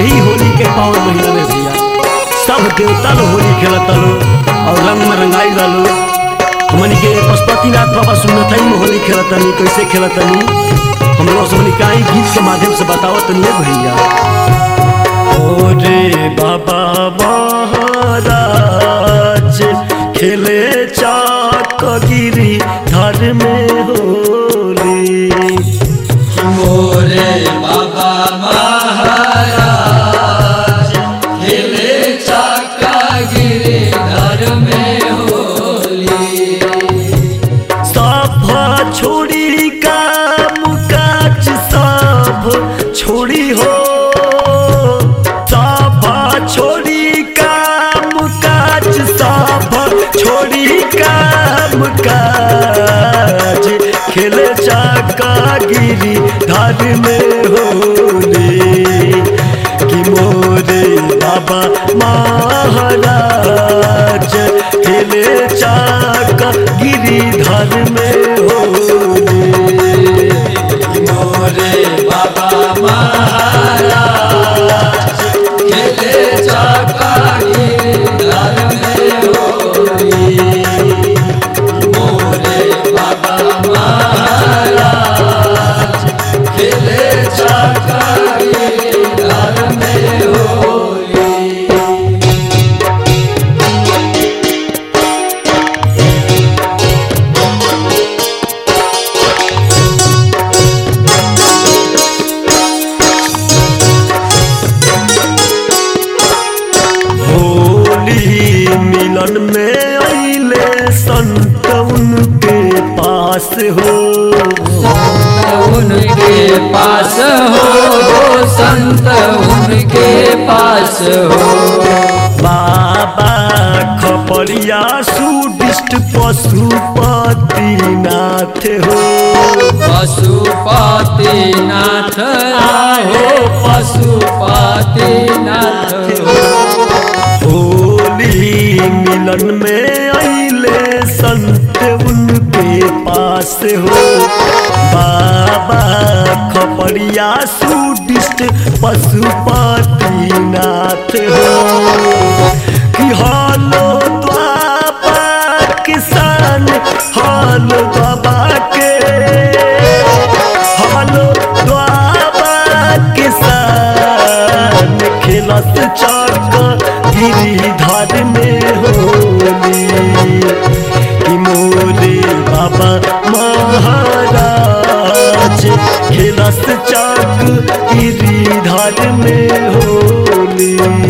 यही होली के पावन महीना में भैया सब देवता लोग होली खेलता लो और रंग में रंगाई डालो। हमनी के पशुपतिनाथ बाबा सुनत में होली खेलतनी, कैसे खेलतनी हम लोग सबनी काई गीत के माध्यम से बतावत नहीं भैया। ओ रे बाबा महाराज खेले चाक गिरी धर में होली। मोरे बाबा महाराज खेले चाका गिरी धर में होली। सब छोड़ी काम काज सब छोड़ी हो, सब छोड़ी काम काज सब छोड़ी काम काज खेले चाका गिरी धर में होली। कि मोरे बाबा महाराज खेले चाका गिरी धर में होली। मोरे बाबा महाराज खेले चाका गिरी धर में होली। मोरे बाबा महाराज खेले चाका गिरी धर में होली। होली मिलन में अइले संत उनके पास हो, उनके पास हो संत उनके पास हो। बाबा खपड़िया सुदिष्ट पशुपतिनाथ हो। पशुपतिनाथ आहो पशुपतिनाथ हो। होली मिलन में अइले संत उनके पास हो। बाबा खपड़िया सुदिष्ट पशुपतिनाथ हो। कि हालो बाबा किसान हालो बाबा के, हालो बाबा किसान खेलत चाका गिरी धर में होली। कि मोरे बाबा महाराज खेलत चाक गिरी धर में होली।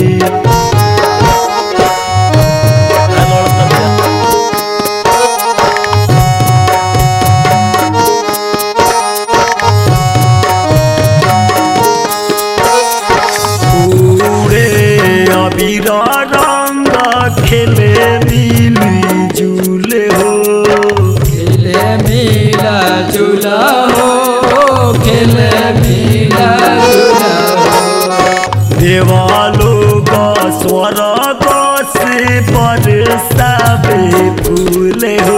अबीरा रंग खेले मिली जुले हो, खेले मिला जुला हो खेले मिला जुला हो। देवालो का स्वर्ग से बरसावे फूल हो,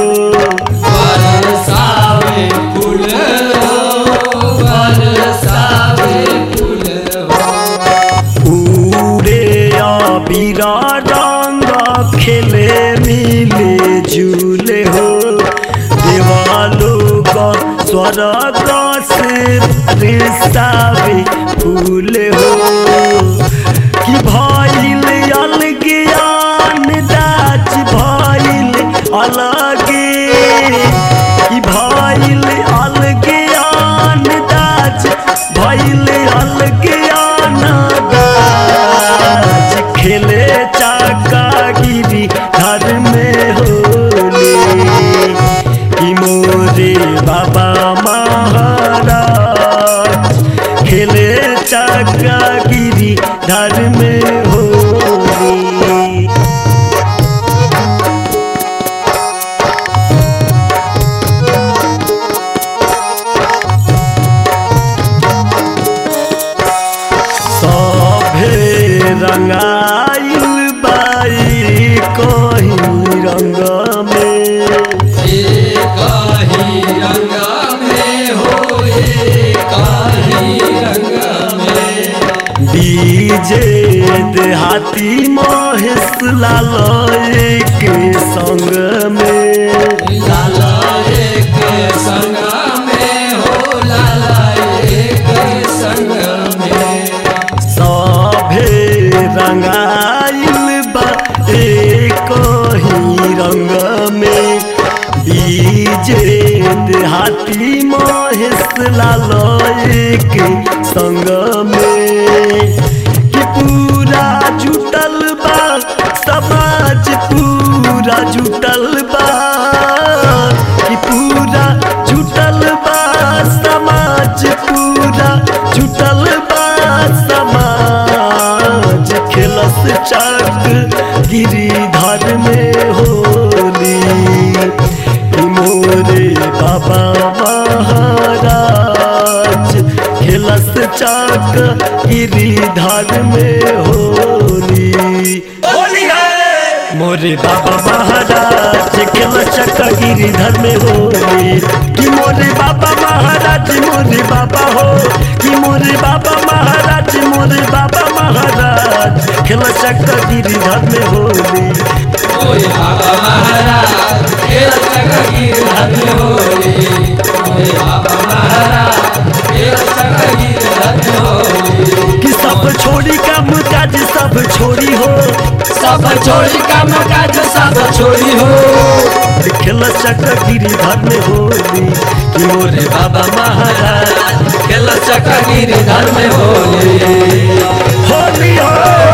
बरसावे फूल हो बरसावे फूल हो। अबीरा रंग खेले मिले झूले हो। देवालो का स्वर्ग से बरसावे फूल हो। कि भइल अलगियान दाच भइल अलगे, कि भइल अलगियान दाच भइल अलगियान दाच खेले चाका गिरी धर में होली। कि मोरे बाबा महाराज खेले चाका गिरी धर में होली। सभे रंगाइल बाई कहीं रंग में, काही रंग में हो काही रंग में। डीजे देहाती महेश लाल के संग में लाला एक संग में हो लाला एक संग में सभे रंगाइल बा एक ही रंग में डीजे देहाती महेश लाल के संग में कि पूरा जुटल बा समाज पूरा जुटल बा कि पूरा जुटल बा समाज पूरा जुटल बा समाज खेलस चक गिरिधर में होली कि मोरे बाबा महाराज खेलस चक गिरिधर में होली मोरे बाबा महाराज खेलस चक गिरिधर में होली कि मोरे बाबा महाराज मोरे बाबा हो कि मोरे बाबा महाराज मोरे बाबा महाराज खेलस चक गिरिधर में होली ओए बाबा महाराज तेरा गिरधर में होली ओए बाबा महाराज तेरा गिरधर में होली कि सब छोड़ी काम काज सब छोड़ी हो सब छोड़ी काम काज सब छोड़ी हो खेल चक गिरिधर में होली कि मोरे बाबा महाराज खेल चक गिरधर में होली होली हो